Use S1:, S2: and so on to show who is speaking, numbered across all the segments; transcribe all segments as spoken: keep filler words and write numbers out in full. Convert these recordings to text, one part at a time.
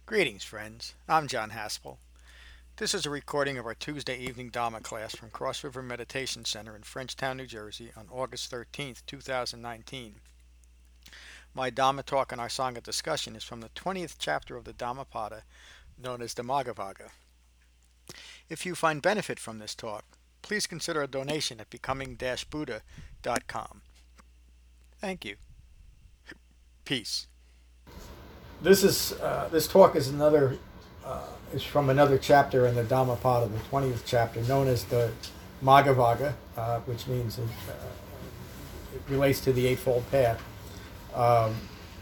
S1: Greetings, friends. I'm John Haspel. This is a recording of our Tuesday evening Dharma class from Cross River Meditation Center in Frenchtown, New Jersey on August thirteenth, two thousand nineteen. My Dharma talk and our Sangha discussion is from the twentieth chapter of the Dhammapada, known as the Maghavagga. If you find benefit from this talk, please consider a donation at becoming buddha dot com. Thank you. Peace. This is uh, this talk is another uh, is from another chapter in the Dhammapada, the twentieth chapter, known as the Maghavagga, uh, which means it, uh, it relates to the Eightfold Path. Um,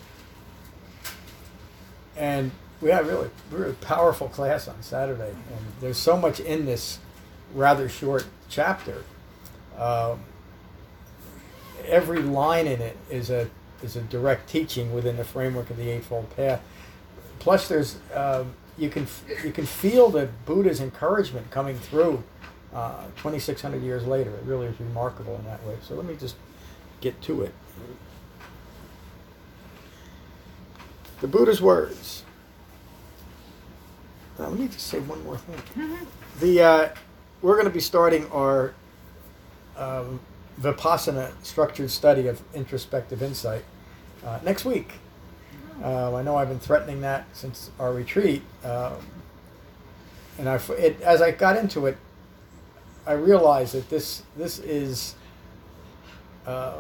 S1: and we had a really, really powerful class on Saturday, and there's so much in this rather short chapter. Um, every line in it is a is a direct teaching within the framework of the Eightfold Path. Plus, there's um, you can you can feel the Buddha's encouragement coming through uh, twenty-six hundred years later. It really is remarkable in that way. So let me just get to it. The Buddha's words. Now, let me just say one more thing. Mm-hmm. The uh, we're going to be starting our um, Vipassana structured study of introspective insight uh, next week. Uh, I know I've been threatening that since our retreat, um, and I, it, as I got into it, I realized that this this is uh,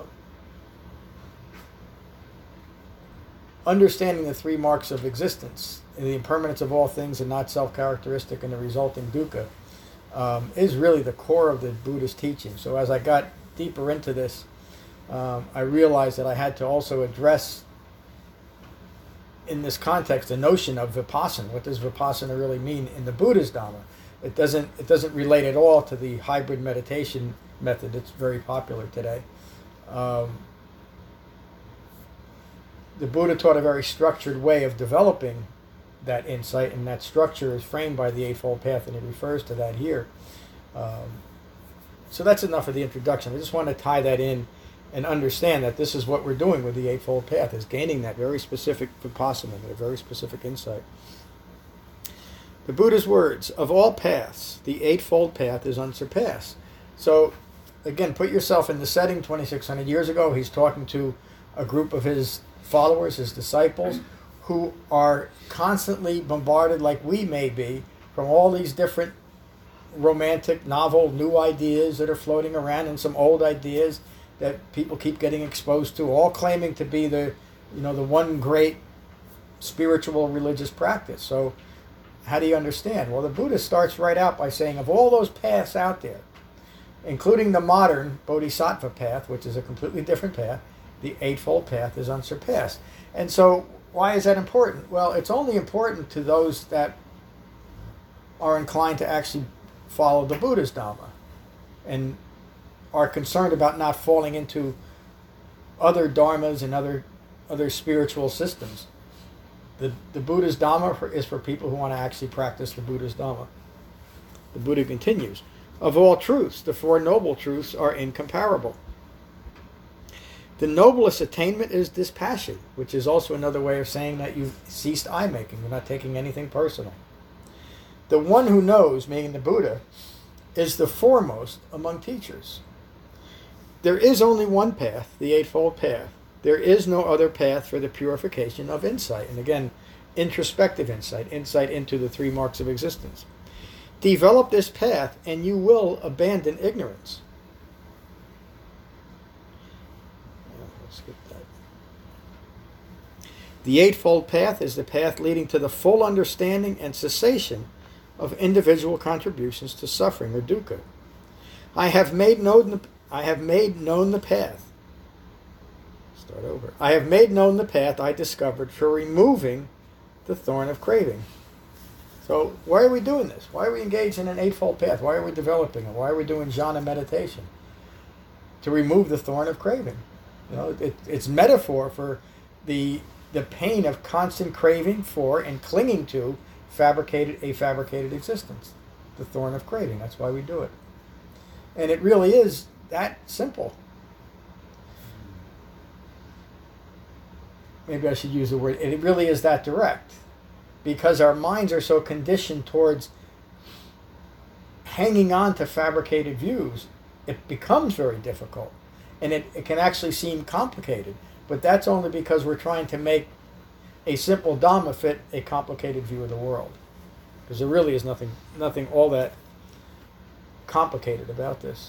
S1: understanding the three marks of existence, and the impermanence of all things and not self-characteristic, and the resulting dukkha, um, is really the core of the Buddhist teaching. So as I got deeper into this, um, I realized that I had to also address, in this context, the notion of vipassana. What does vipassana really mean in the Buddha's Dhamma? It doesn't. It doesn't relate at all to the hybrid meditation method that's very popular today. Um, the Buddha taught a very structured way of developing that insight, and that structure is framed by the Eightfold Path, and it refers to that here. Um, so that's enough of the introduction. I just want to tie that in and understand that this is what we're doing with the Eightfold Path, is gaining that very specific vipassana, that very specific insight. The Buddha's words, of all paths, the Eightfold Path is unsurpassed. So, again, put yourself in the setting twenty-six hundred years ago. He's talking to a group of his followers, his disciples, who are constantly bombarded, like we may be, from all these different romantic, novel, new ideas that are floating around, and some old ideas that people keep getting exposed to, all claiming to be the, you know, the one great spiritual religious practice. So how do you understand? Well, the Buddha starts right out by saying, of all those paths out there, including the modern Bodhisattva path, which is a completely different path, the Eightfold Path is unsurpassed. And so why is that important? Well, it's only important to those that are inclined to actually follow the Buddha's Dhamma and are concerned about not falling into other dharmas and other other spiritual systems. The, the Buddha's Dhamma for, is for people who want to actually practice the Buddha's Dhamma. The Buddha continues, of all truths, the Four Noble Truths are incomparable. The noblest attainment is dispassion, which is also another way of saying that you've ceased eye-making. You're not taking anything personal. The one who knows, meaning the Buddha, is the foremost among teachers. There is only one path, the Eightfold Path. There is no other path for the purification of insight. And again, introspective insight, insight into the three marks of existence. Develop this path and you will abandon ignorance. Let's skip that. The Eightfold Path is the path leading to the full understanding and cessation of individual contributions to suffering or dukkha. I have made known the, I have made known the path. Start over. I have made known the path I discovered for removing the thorn of craving. So why are we doing this? Why are we engaged in an Eightfold Path? Why are we developing it? Why are we doing jhana meditation? To remove the thorn of craving. You know, it, it's metaphor for the the pain of constant craving for and clinging to fabricated a fabricated existence. The thorn of craving. That's why we do it. And it really is that simple. Maybe I should use the word, it really is that direct. because our minds are so conditioned towards hanging on to fabricated views, it becomes very difficult. And it, it can actually seem complicated. But that's only because we're trying to make a simple Dhamma fit a complicated view of the world. Because there really is nothing, nothing all that complicated about this.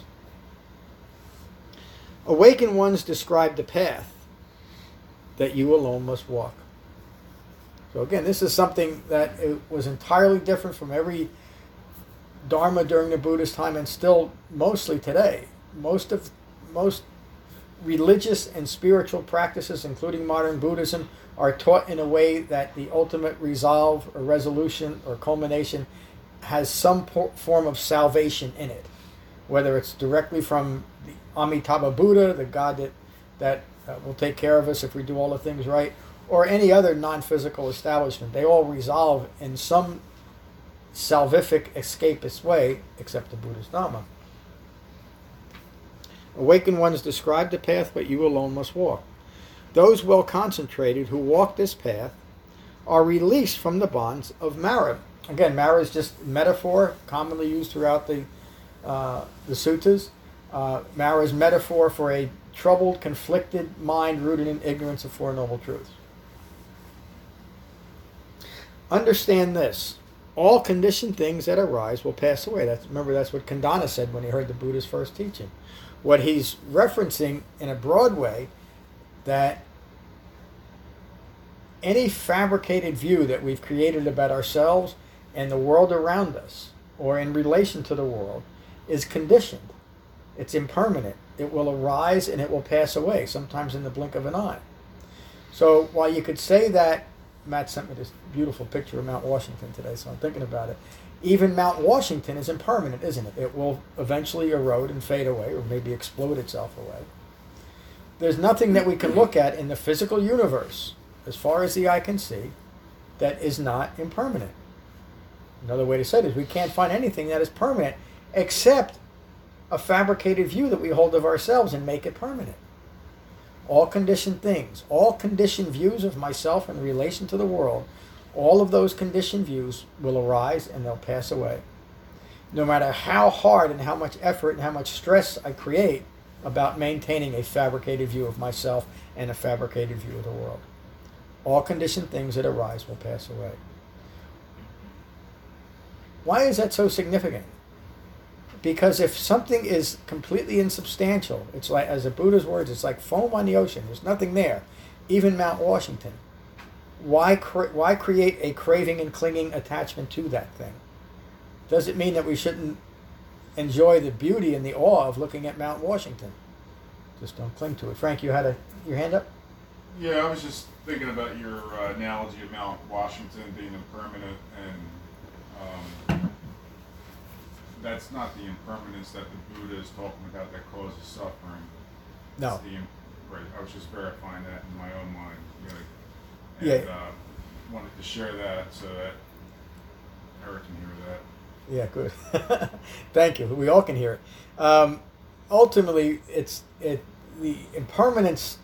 S1: Awakened ones describe the path that you alone must walk. So again, this is something that it was entirely different from every Dharma during the Buddhist time, and still mostly today. Most of most religious and spiritual practices, including modern Buddhism, are taught in a way that the ultimate resolve or resolution or culmination has some po- form of salvation in it, whether it's directly from the Amitabha Buddha, the God that that uh, will take care of us if we do all the things right, or any other non-physical establishment. They all resolve in some salvific escapist way, except the Buddhist Dhamma. Awakened ones describe the path, but you alone must walk. Those well concentrated who walk this path are released from the bonds of Mara. Again, Mara is just metaphor, commonly used throughout the uh, the suttas. Uh, Mara is metaphor for a troubled, conflicted mind rooted in ignorance of Four Noble Truths. Understand this. All conditioned things that arise will pass away. That's, remember, that's what Kandana said when he heard the Buddha's first teaching. What he's referencing in a broad way, that any fabricated view that we've created about ourselves and the world around us, or in relation to the world, is conditioned. It's impermanent. It will arise and it will pass away, sometimes in the blink of an eye. So while you could say that, Matt sent me this beautiful picture of Mount Washington today, so I'm thinking about it. Even Mount Washington is impermanent, isn't it? It will eventually erode and fade away, or maybe explode itself away. There's nothing that we can look at in the physical universe, as far as the eye can see, that is not impermanent. Another way to say it is we can't find anything that is permanent except a fabricated view that we hold of ourselves and make it permanent. All conditioned things, all conditioned views of myself in relation to the world, all of those conditioned views will arise and they'll pass away. No matter how hard and how much effort and how much stress I create about maintaining a fabricated view of myself and a fabricated view of the world. All conditioned things that arise will pass away. Why is that so significant? Because if something is completely insubstantial, it's like, as the Buddha's words, it's like foam on the ocean. There's nothing there. Even Mount Washington. Why, cre- why create a craving and clinging attachment to that thing? Does it mean that we shouldn't enjoy the beauty and the awe of looking at Mount Washington? Just don't cling to it. Frank, you had a, your hand up?
S2: Yeah, I was just thinking about your uh, analogy of Mount Washington being impermanent, and um, that's not the impermanence that the Buddha is talking about that causes suffering.
S1: No.
S2: It's the, right, I was just verifying that in my own mind. You know, and
S1: Yeah.
S2: uh, wanted to share that so that Eric can hear that.
S1: Yeah, good. Thank you. We all can hear it. Um, ultimately, it's it the impermanence.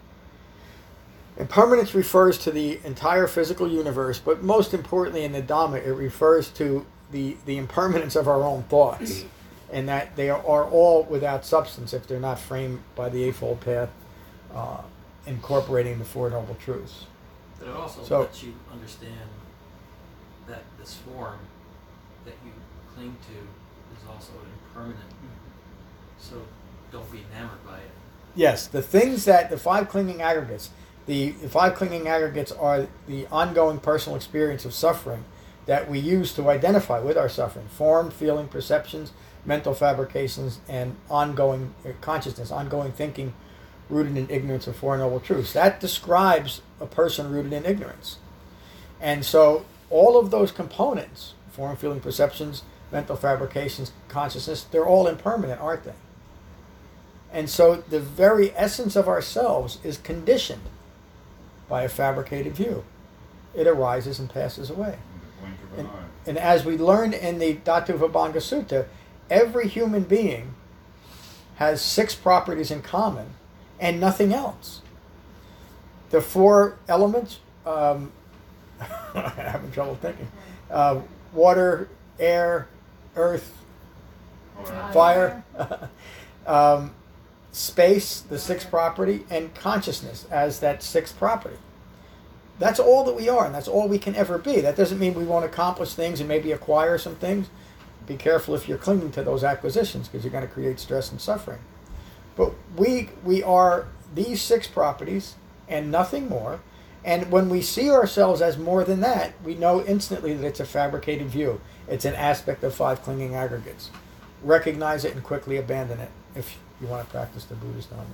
S1: Impermanence refers to the entire physical universe, but most importantly in the Dhamma, it refers to the, the impermanence of our own thoughts, and that they are, are all without substance if they're not framed by the Eightfold Path, uh, incorporating the Four Noble Truths.
S3: But it also
S1: So-
S3: lets you understand that this form that you cling to is also impermanent. So don't be enamored by it.
S1: Yes, the things that, the five clinging aggregates, the, the five clinging aggregates are the ongoing personal experience of suffering that we use to identify with our suffering. Form, feeling, perceptions, mental fabrications, and ongoing consciousness, ongoing thinking rooted in ignorance of Four Noble Truths. That describes a person rooted in ignorance. And so all of those components, form, feeling, perceptions, mental fabrications, consciousness, they're all impermanent, aren't they? And so the very essence of ourselves is conditioned by a fabricated view. It arises and passes away.
S2: In the blink of
S1: And,
S2: an eye.
S1: and as we learned in the Dhatuvabhanga Sutta, every human being has six properties in common and nothing else. The four elements, um, I'm having trouble thinking. Uh, water, air, earth,
S2: Alright.
S1: fire, um, space, the sixth property, and consciousness as that sixth property. That's all that we are, and that's all we can ever be. That doesn't mean we won't accomplish things and maybe acquire some things. Be careful if you're clinging to those acquisitions, because you're going to create stress and suffering. But we we are these six properties and nothing more. And when we see ourselves as more than that, we know instantly that it's a fabricated view. It's an aspect of five clinging aggregates. Recognize it and quickly abandon it if you want to practice the Buddhist Dharma.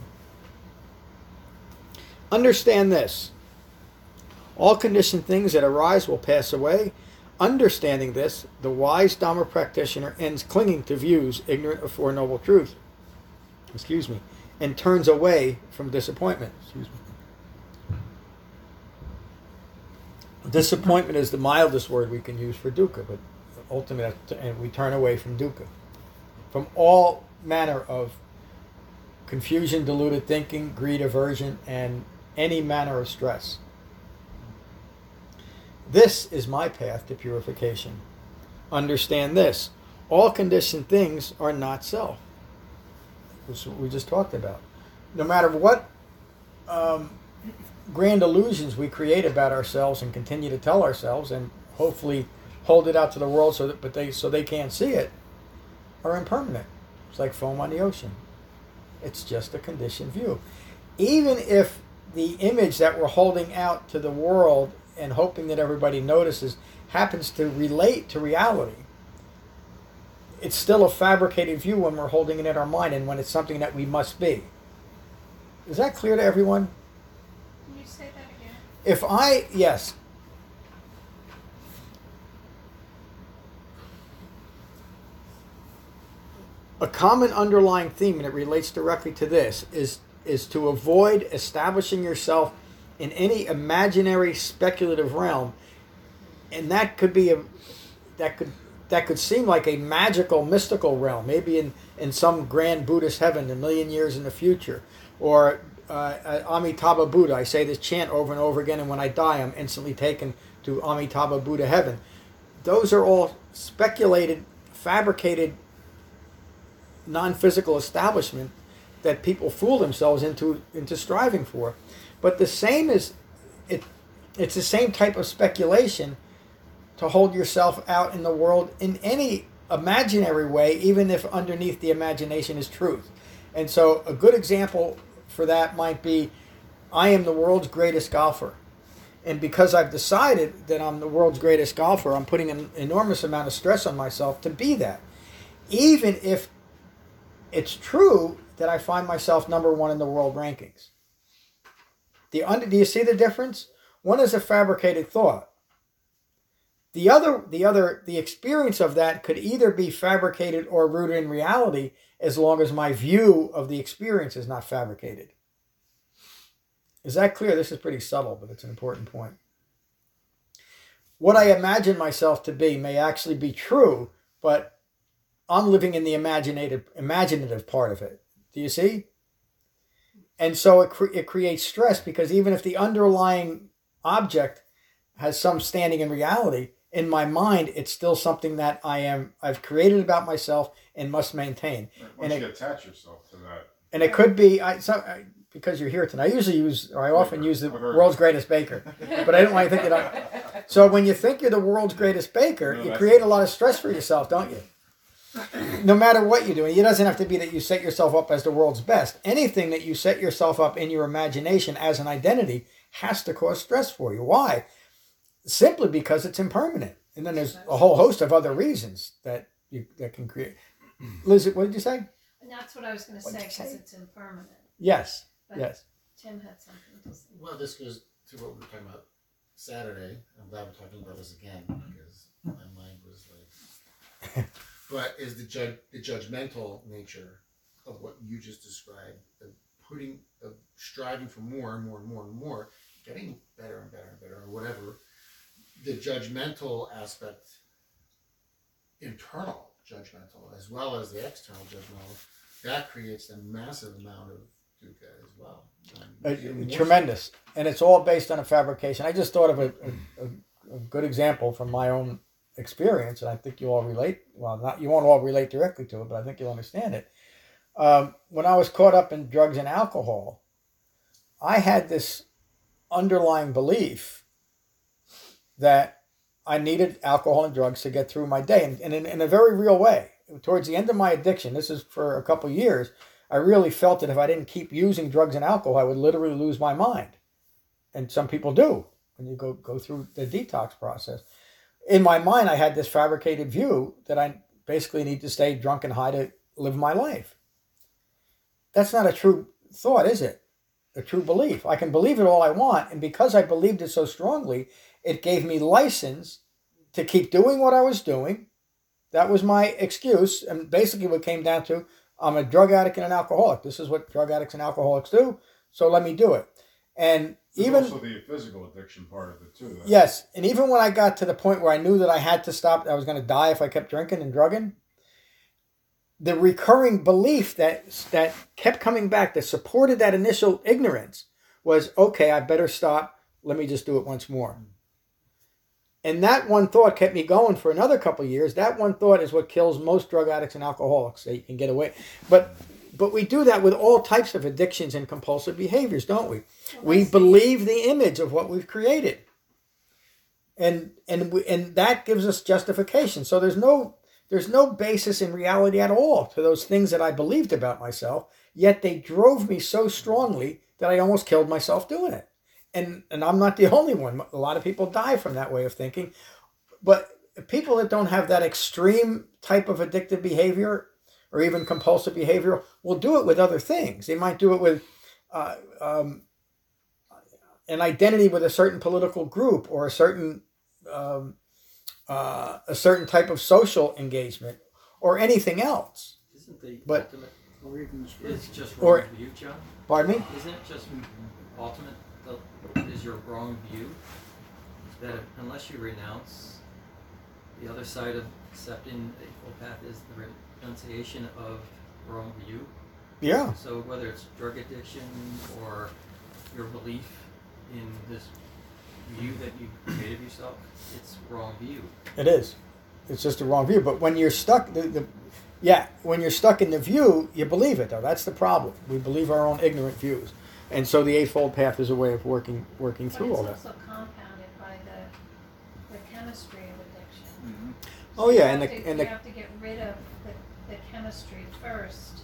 S1: Understand this. All conditioned things that arise will pass away. Understanding this, the wise Dhamma practitioner ends clinging to views ignorant of Four Noble Truths. Excuse me. And turns away from disappointment. Excuse me. Disappointment is the mildest word we can use for dukkha, but ultimately, and we turn away from dukkha. From all manner of confusion, deluded thinking, greed, aversion, and any manner of stress. This is my path to purification. Understand this. All conditioned things are not self. That's what we just talked about. No matter what um, grand illusions we create about ourselves and continue to tell ourselves and hopefully hold it out to the world so that but they so they can't see it, are impermanent. It's like foam on the ocean. It's just a conditioned view. Even if the image that we're holding out to the world and hoping that everybody notices happens to relate to reality, it's still a fabricated view when we're holding it in our mind and when it's something that we must be. Is that clear to everyone?
S4: Can you say that again?
S1: If I, yes. A common underlying theme, and it relates directly to this, is, is to avoid establishing yourself in any imaginary speculative realm. And that could be a, that could that could seem like a magical, mystical realm, maybe in, in some grand Buddhist heaven a million years in the future. Or uh, Amitabha Buddha. I say this chant over and over again, and when I die, I'm instantly taken to Amitabha Buddha heaven. Those are all speculated, fabricated, non-physical establishment that people fool themselves into into striving for. But the same is, it, it's the same type of speculation to hold yourself out in the world in any imaginary way, even if underneath the imagination is truth. And so a good example for that might be, I am the world's greatest golfer. And because I've decided that I'm the world's greatest golfer, I'm putting an enormous amount of stress on myself to be that. Even if it's true that I find myself number one in the world rankings. The under, do you see the difference? One is a fabricated thought. The other, the other, the experience of that could either be fabricated or rooted in reality, as long as my view of the experience is not fabricated. Is that clear? This is pretty subtle, but it's an important point. What I imagine myself to be may actually be true, but I'm living in the imaginative, imaginative part of it. Do you see? And so it, cre- it creates stress, because even if the underlying object has some standing in reality, in my mind, it's still something that I am, I've created about myself and must maintain.
S2: Once
S1: and
S2: you
S1: it,
S2: attach yourself to that.
S1: And it could be, I, so, I, because you're here tonight, I usually use, or I often use the world's greatest baker, but I didn't want you to think that I, so when you think you're the world's greatest baker,
S2: No,
S1: you
S2: that's-
S1: create a lot of stress for yourself, don't you? No matter what you're doing, it doesn't have to be that you set yourself up as the world's best. Anything that you set yourself up in your imagination as an identity has to cause stress for you. Why? Simply because it's impermanent. And then there's a whole host of other reasons that you that can create. Liz, what did you say?
S4: And that's what I was going to
S1: What'd
S4: say,
S1: you say?
S4: because it's impermanent.
S1: Yes.
S4: But
S1: Yes.
S4: Tim had something to say.
S5: Well, this goes to what we were talking about Saturday. I'm glad we're talking about this again, because my mind was like. But is the judge the judgmental nature of what you just described, of putting, of striving for more and more and more and more, getting better and better and better, or whatever. The judgmental aspect, internal judgmental, as well as the external judgmental, that creates a massive amount of dukkha as well. Um,
S1: Uh,
S5: more-
S1: tremendous. And it's all based on a fabrication. I just thought of a, a, a a good example from my own experience, and I think you all relate. Well, not you won't all relate directly to it, but I think you'll understand it. Um, when I was caught up in drugs and alcohol, I had this underlying belief that I needed alcohol and drugs to get through my day, and, and in, in a very real way. Towards the end of my addiction, this is for a couple of years, I really felt that if I didn't keep using drugs and alcohol, I would literally lose my mind. And some people do when you go, go through the detox process. In my mind, I had this fabricated view that I basically need to stay drunk and high to live my life. That's not a true thought, is it? A true belief. I can believe it all I want, and because I believed it so strongly, it gave me license to keep doing what I was doing. That was my excuse, and basically what came down to, I'm a drug addict and an alcoholic. This is what drug addicts and alcoholics do, so let me do it. And
S2: There's
S1: even
S2: also the physical addiction part of it too. Though.
S1: Yes, and even when I got to the point where I knew that I had to stop, I was going to die if I kept drinking and drugging, the recurring belief that that kept coming back, that supported that initial ignorance, was, okay, I better stop. Let me just do it once more. And that one thought kept me going for another couple of years. That one thought is what kills most drug addicts and alcoholics. They can get away. But but we do that with all types of addictions and compulsive behaviors, don't we? We believe the image of what we've created. And and we, and that gives us justification. So there's no there's no basis in reality at all to those things that I believed about myself, yet they drove me so strongly that I almost killed myself doing it. And and I'm not the only one. A lot of people die from that way of thinking. But people that don't have that extreme type of addictive behavior or even compulsive behavior will do it with other things. They might do it with uh, um, an identity with a certain political group or a certain um, uh, a certain type of social engagement or anything else.
S3: Isn't the
S1: But-
S3: ultimate
S6: Or even
S3: is just
S1: Or-
S3: wrong view, John?
S1: Pardon me?
S3: Isn't it just ultimate the, is your wrong view that unless you renounce the other side of accepting the Eightfold Path is the renunciation of wrong view?
S1: Yeah.
S3: So whether it's drug addiction or your belief in this view that you created of yourself, it's wrong view.
S1: It is. It's just a wrong view. But when you're stuck, the, the yeah, when you're stuck in the view, you believe it though. That's the problem. We believe our own ignorant views, and so the Eightfold Path is a way of working working
S4: But
S1: through
S4: it's
S1: all that.
S4: also compounded by the, the chemistry of addiction.
S2: Mm-hmm.
S1: Oh yeah,
S4: You
S1: and
S4: have
S1: the
S4: to,
S1: and
S4: you
S1: the
S4: have to get rid of the, the chemistry first.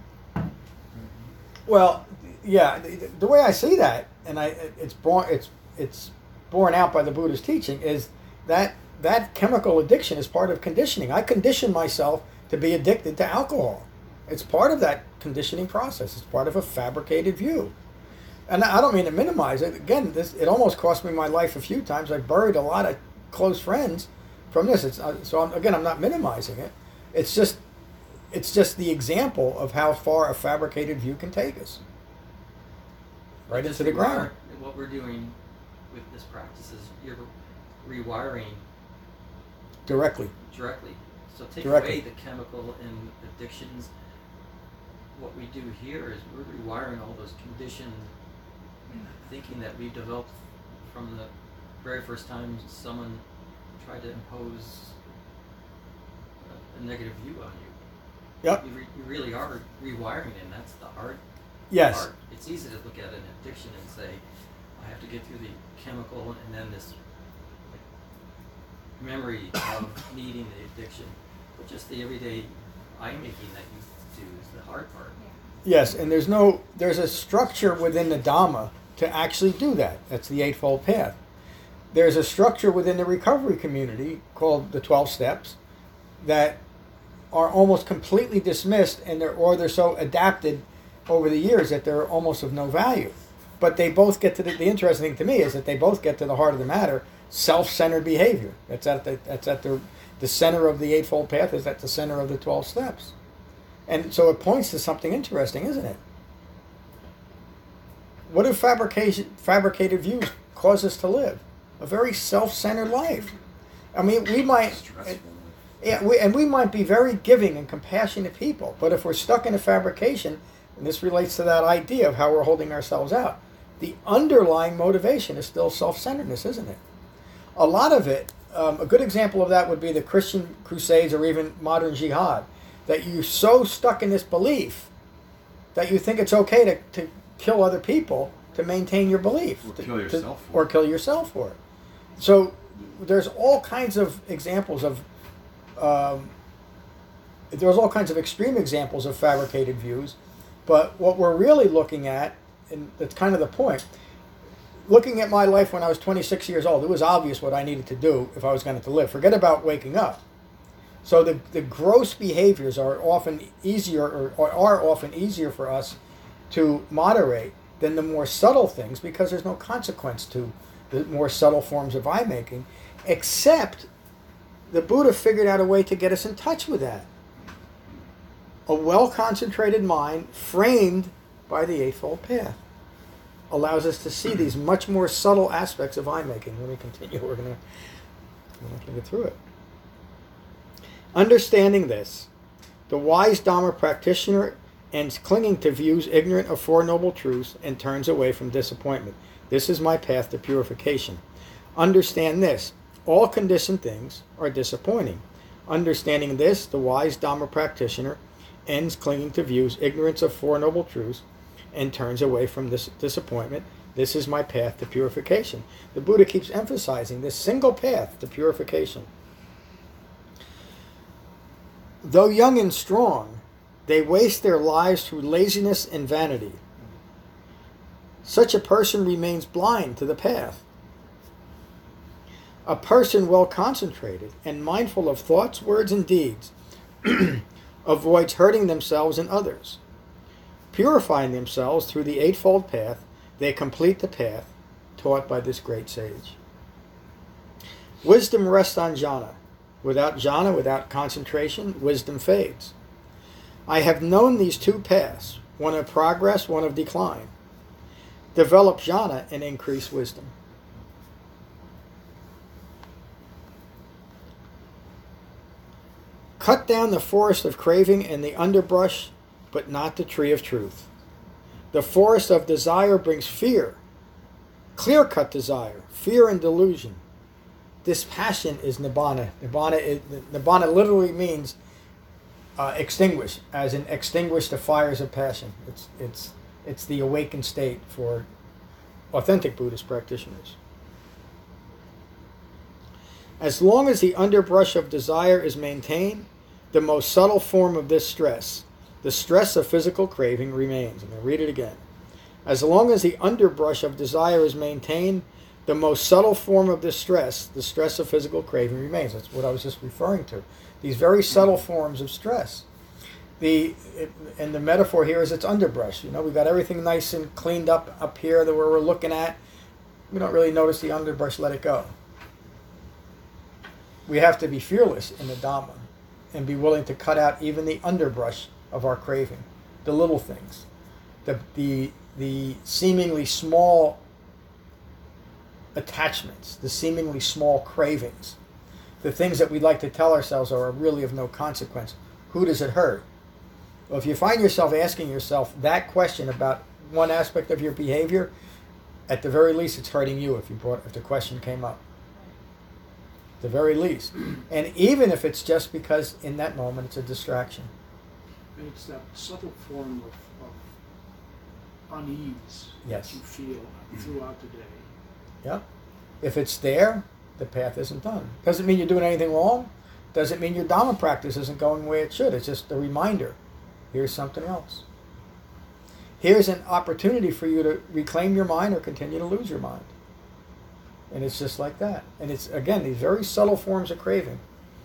S1: well, yeah, the, the way I see that, and I it's born it's it's borne out by the Buddha's teaching, is that that chemical addiction is part of conditioning. I condition myself to be addicted to alcohol. It's part of that conditioning process. It's part of a fabricated view. And I don't mean to minimize it. Again, this it almost cost me my life a few times. I buried a lot of close friends from this. It's uh, so I'm, again, I'm not minimizing it. It's just it's just the example of how far a fabricated view can take us. Right
S3: Just
S1: into the ground.
S3: rewire- What we're doing with this practice is you're rewiring
S1: Directly.
S3: directly. So take
S1: Directly.
S3: away the chemical and addictions. What we do here is we're rewiring all those conditioned thinking that we developed from the very first time someone tried to impose a, a negative view on you.
S1: Yep.
S3: You, re, you really are rewiring it, and that's the hard
S1: Yes.
S3: part. It's easy to look at an addiction and say, I have to get through the chemical and then this like, memory of needing the addiction. But just the everyday eye making that you do is the hard part.
S1: Yes, and there's no there's a structure within the Dhamma to actually do that. That's the Eightfold Path. There's a structure within the recovery community called the twelve Steps that are almost completely dismissed, and they're or they're so adapted over the years that they're almost of no value. But they both get to the, the interesting thing to me is that they both get to the heart of the matter: self-centered behavior. That's at the that's at the the center of the Eightfold Path. Is at the center of the twelve Steps. And so it points to something interesting, isn't it? What do fabrication, fabricated views cause us to live? A very self-centered life. I mean, we might,
S2: Stressful.
S1: yeah, we, and we might be very giving and compassionate people, but if we're stuck in a fabrication, and this relates to that idea of how we're holding ourselves out, the underlying motivation is still self-centeredness, isn't it? a lot of it, um, a good example of that would be the Christian crusades or even modern jihad, that you're so stuck in this belief that you think it's okay to, to kill other people to maintain your belief.
S2: Or
S1: to-
S2: kill
S1: to-
S2: yourself for
S1: Or
S2: it.
S1: kill yourself for it. So there's all kinds of examples of, um, there's all kinds of extreme examples of fabricated views, but what we're really looking at, and that's kind of the point, looking at my life when I was twenty-six years old, it was obvious what I needed to do if I was going to live. Forget about waking up. So the, the gross behaviors are often easier, or, or are often easier for us to moderate than the more subtle things, because there's no consequence to the more subtle forms of eye making, except the Buddha figured out a way to get us in touch with that. A well-concentrated mind framed by the Eightfold Path allows us to see these much more subtle aspects of eye making. Let me continue. We're going to we're not going to get through it. Understanding this, the wise Dhamma practitioner ends clinging to views ignorant of Four Noble Truths and turns away from disappointment. This is my path to purification. Understand this, all conditioned things are disappointing. Understanding this, the wise Dhamma practitioner ends clinging to views ignorance of Four Noble Truths and turns away from this disappointment. This is my path to purification. The Buddha keeps emphasizing this single path to purification. Though young and strong, they waste their lives through laziness and vanity. Such a person remains blind to the path. A person well concentrated and mindful of thoughts, words, and deeds avoids hurting themselves and others. Purifying themselves through the Eightfold Path, they complete the path taught by this great sage. Wisdom rests on jhana. Without jhana, without concentration, wisdom fades. I have known these two paths, one of progress, one of decline. Develop jhana and increase wisdom. Cut down the forest of craving and the underbrush, but not the tree of truth. The forest of desire brings fear, clear-cut desire, fear and delusion. This passion is nibbana. Nibbana, is, nibbana literally means uh, extinguish, as in extinguish the fires of passion. It's it's it's the awakened state for authentic Buddhist practitioners. As long as the underbrush of desire is maintained, the most subtle form of this stress, the stress of physical craving, remains. I'm going to read it again. As long as the underbrush of desire is maintained, the most subtle form of this stress, the stress of physical craving, remains. That's what I was just referring to. These very subtle forms of stress. The it, and the metaphor here is it's underbrush. You know, we've got everything nice and cleaned up up here that where we're looking at. We don't really notice the underbrush. Let it go. We have to be fearless in the Dhamma and be willing to cut out even the underbrush of our craving, the little things, the the the seemingly small attachments, the seemingly small cravings, the things that we'd like to tell ourselves are really of no consequence. Who does it hurt? Well, if you find yourself asking yourself that question about one aspect of your behavior, at the very least it's hurting you if you brought if the question came up. At the very least. And even if it's just because in that moment it's a distraction.
S6: And it's that subtle form of, of unease
S1: Yes.
S6: that you feel throughout the day.
S1: Yeah. If it's there, the path isn't done. Doesn't mean you're doing anything wrong. Doesn't mean your Dhamma practice isn't going the way it should. It's just a reminder. Here's something else. Here's an opportunity for you to reclaim your mind or continue to lose your mind. And it's just like that. And it's, again, these very subtle forms of craving.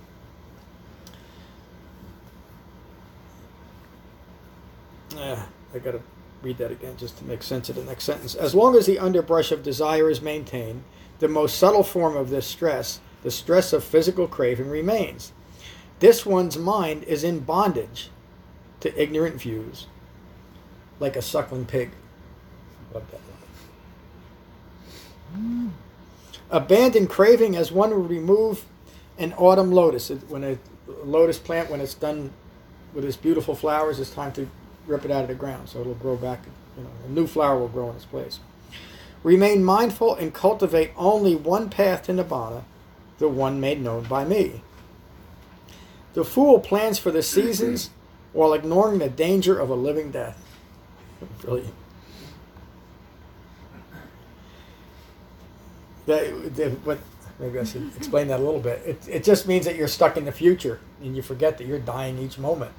S1: Yeah, I got to read that again just to make sense of the next sentence. As long as the underbrush of desire is maintained, the most subtle form of this stress, the stress of physical craving, remains. This one's mind is in bondage to ignorant views, like a suckling pig. Love that line. Abandon craving as one would remove an autumn lotus. When a lotus plant, when it's done with its beautiful flowers, it's time to rip it out of the ground so it'll grow back. You know, a new flower will grow in its place. Remain mindful and cultivate only one path to Nibbana, the one made known by me. The fool plans for the seasons while ignoring the danger of a living death. Brilliant. That, that, what, maybe I should explain that a little bit. It, it just means that you're stuck in the future and you forget that you're dying each moment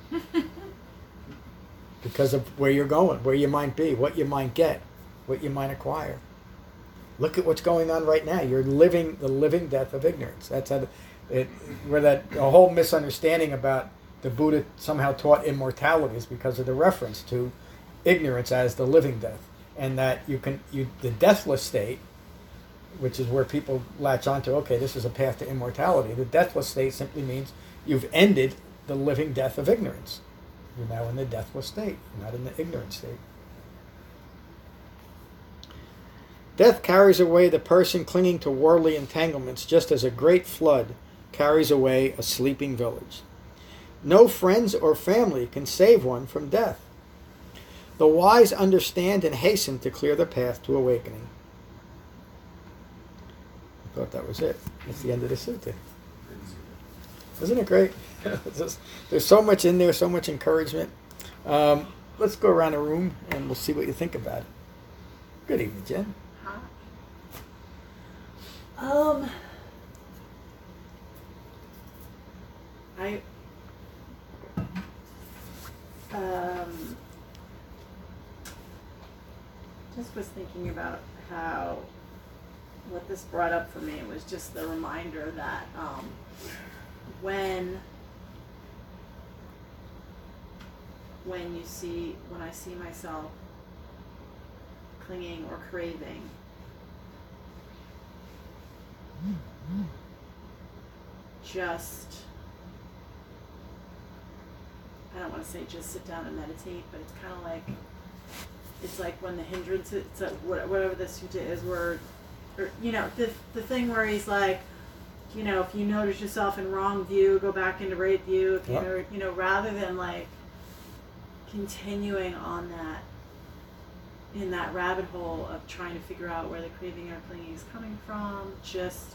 S1: because of where you're going, where you might be, what you might get, what you might acquire. Look at what's going on right now. You're living the living death of ignorance. That's how it, where that a whole misunderstanding about the Buddha somehow taught immortality is because of the reference to ignorance as the living death, and that you can you the deathless state, which is where people latch onto. Okay, this is a path to immortality. The deathless state simply means you've ended the living death of ignorance. You're now in the deathless state, you're not in the ignorant state. Death carries away the person clinging to worldly entanglements, just as a great flood carries away a sleeping village. No friends or family can save one from death. The wise understand and hasten to clear the path to awakening. I thought that was it. That's the end of the sutta. Isn't it great? Just, there's so much in there, so much encouragement. Um, let's go around the room and we'll see what you think about it. Good evening, Jen.
S7: Um, I, um, just was thinking about how, what this brought up for me was just the reminder that, um, when, when you see, when I see myself clinging or craving, just, I don't want to say just sit down and meditate, but it's kind of like, it's like when the hindrance, it's like whatever the sutta is, where, or, you know, the the thing where he's like, you know, if you notice yourself in wrong view, go back into right view, if you
S1: Yep.
S7: know, you know, rather than like continuing on that, in that rabbit hole of trying to figure out where the craving or clinging is coming from, just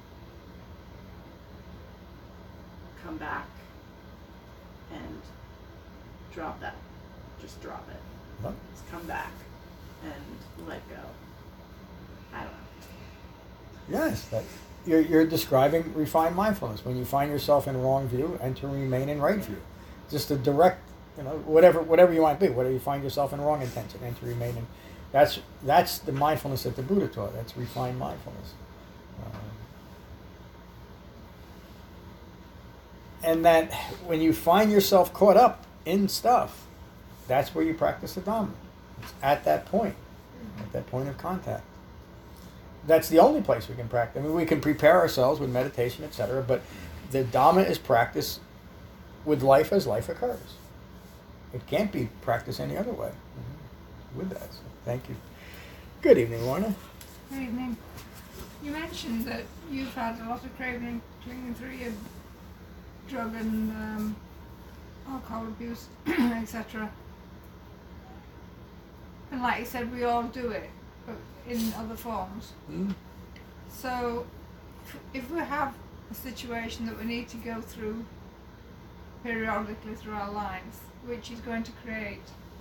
S7: come back and drop that. Just drop it.
S1: Huh?
S7: Just come back and let go. I don't know.
S1: Yes, that, you're, you're describing refined mindfulness. When you find yourself in wrong view, and to remain in right view. Just a direct, you know, whatever whatever you want to be. Whether you find yourself in wrong intention, and to remain in. That's that's the mindfulness that the Buddha taught. That's refined mindfulness. Um, and that when you find yourself caught up in stuff, that's where you practice the Dhamma. It's at that point, at that point of contact. That's the only place we can practice. I mean, we can prepare ourselves with meditation, et cetera, but the Dhamma is practiced with life as life occurs. It can't be practiced any other way. Mm-hmm. With that, so thank you. Good evening, Lorna.
S4: Good evening. You mentioned that you've had a lot of craving clinging through your drug and um, alcohol abuse, et cetera. And like you said, we all do it, but in other forms.
S1: Mm.
S4: So, if we have a situation that we need to go through periodically through our lives, which is going to create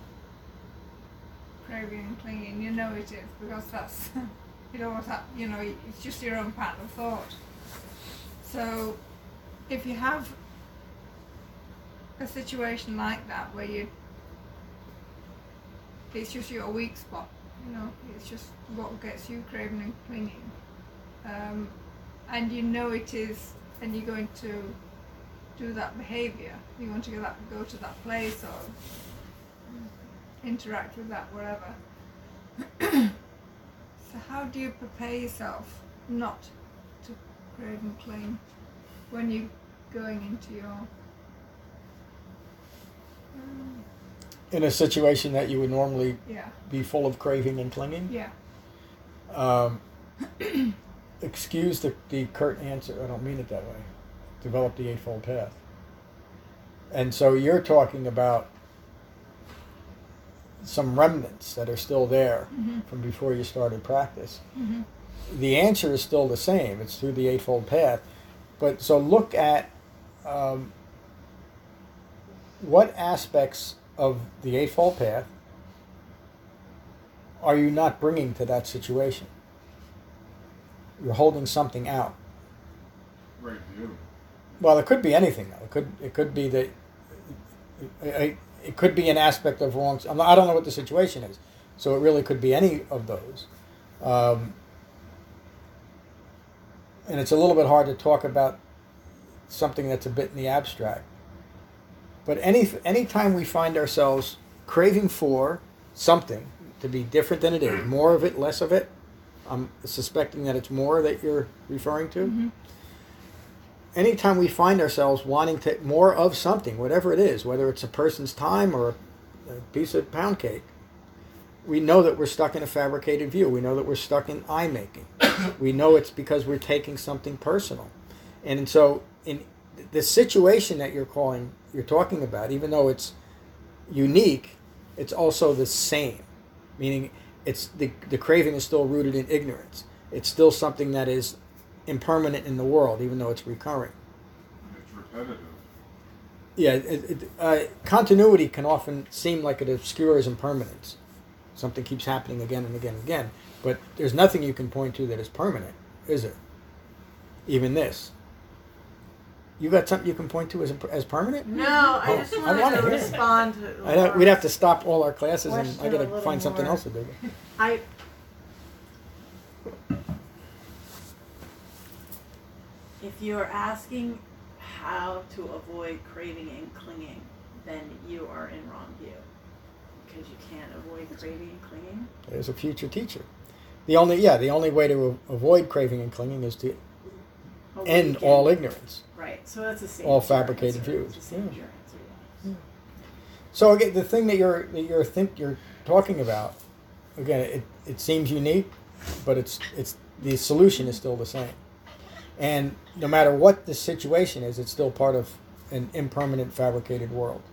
S4: craving and clinging, you know it is, because that's, you know what that, you know, it's just your own pattern of thought. So, if you have a situation like that where you, it's just your weak spot, you know, it's just what gets you craving and clinging, um, and you know it is, and you're going to do that behaviour, you want to go, that, go to that place or interact with that wherever. So how do you prepare yourself not to crave and cling when you're going into your um,
S1: In a situation that you would normally
S4: yeah
S1: be full of craving and clinging?
S4: yeah
S1: Um, excuse the, the curt answer, I don't mean it that way. Develop the Eightfold Path. And so you're talking about some remnants that are still there
S4: Mm-hmm.
S1: from before you started practice.
S4: Mm-hmm.
S1: The answer is still the same. It's through the Eightfold Path. But so look at um, what aspects of the Eightfold Path are you not bringing to that situation? You're holding something out.
S2: Right view.
S1: Well, it could be anything though. It could it could be that it, it could be an aspect of wrong. I'm not- I don't know what the situation is, so it really could be any of those. Um, and it's a little bit hard to talk about something that's a bit in the abstract. But any anytime we find ourselves craving for something to be different than it is, more of it, less of it, I'm suspecting that it's more that you're referring to.
S4: Mm-hmm.
S1: Anytime we find ourselves wanting to more of something, whatever it is, whether it's a person's time or a piece of pound cake, we know that we're stuck in a fabricated view. We know that we're stuck in eye making. We know it's because we're taking something personal. And so in the situation that you're calling, you're talking about, even though it's unique, it's also the same. Meaning it's the, the craving is still rooted in ignorance. It's still something that is impermanent in the world, even though it's recurring.
S2: It's repetitive.
S1: Yeah, it, it, uh, continuity can often seem like it obscures impermanence. Something keeps happening again and again and again, but there's nothing you can point to that is permanent, is there? Even this. You got something you can point to as as permanent?
S7: No, I
S1: Oh,
S7: just
S1: I
S7: wanted
S1: wanna
S7: to
S1: hear it.
S7: respond to.
S1: I know, we'd have to stop all our classes, and I
S7: Question
S1: got
S7: a
S1: to
S7: little
S1: find something
S7: more.
S1: else to do.
S7: I. If you're asking how to avoid craving and clinging, then you are in wrong view. Because you can't avoid craving and clinging.
S1: There's a future teacher. The only yeah, the only way to a- avoid craving and clinging is to end
S7: Awaken.
S1: all ignorance.
S7: Right, so that's the same.
S1: all
S7: as your
S1: fabricated
S7: answer.
S1: views.
S7: It's the same as
S1: Yeah.
S7: your answer,
S1: So again, the thing that you're that you're think you're talking about, again, it, it seems unique, but it's it's the solution is still the same. And no matter what the situation is, it's still part of an impermanent fabricated world.